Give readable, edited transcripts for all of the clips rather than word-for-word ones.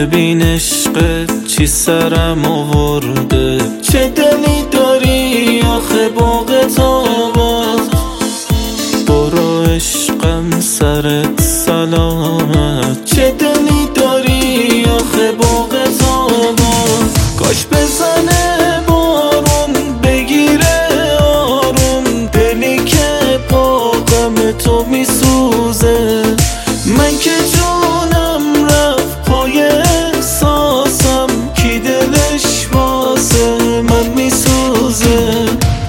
ببین عشقت چی سرم آورده، چه دلی داری آخه باغت آباد. برو عشقم سرت سلامت، چه دلی داری آخه باغت آباد. کاش بزنه بارون بگیره آروم، دلی که پاقم تو میسوزه. من که جونم رفت پای احساسم، کی دلش واسه من میسوزه.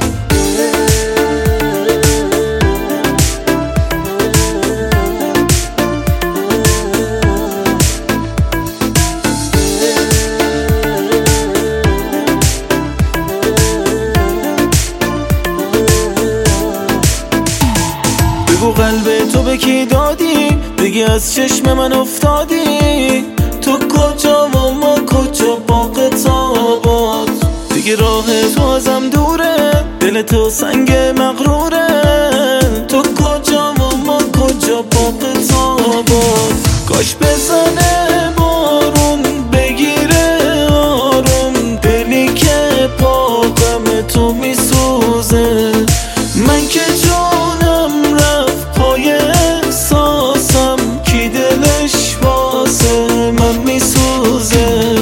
بگو قلب تو به کی دادی، بگی از چشم من افتادی. تو کجا و ما کجا باغت آباد. دیگه راه تو ازم دوره، دل تو سنگ مغروره. تو کجا و ما کجا باغت آباد. کاش بزنه بارون بگیره آروم، دلی که پاقم تو میسوزه. من که جونم رفت پای احساسم، کی دلش واسه من میسوزه.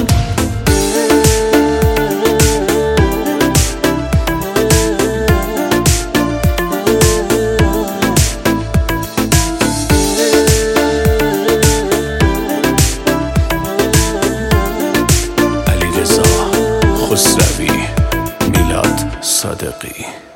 علیرضا خسروی، میلاد صادقی.